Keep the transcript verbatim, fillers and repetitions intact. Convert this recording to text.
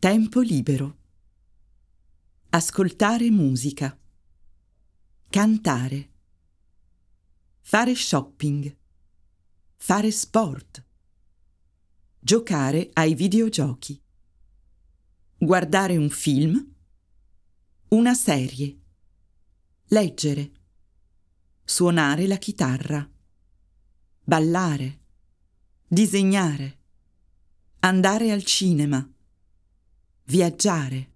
Tempo libero. Ascoltare musica. Cantare. Fare shopping. Fare sport. Giocare ai videogiochi. Guardare un film. Una serie. Leggere. Suonare la chitarra. Ballare. Disegnare. Andare al cinema. Viaggiare.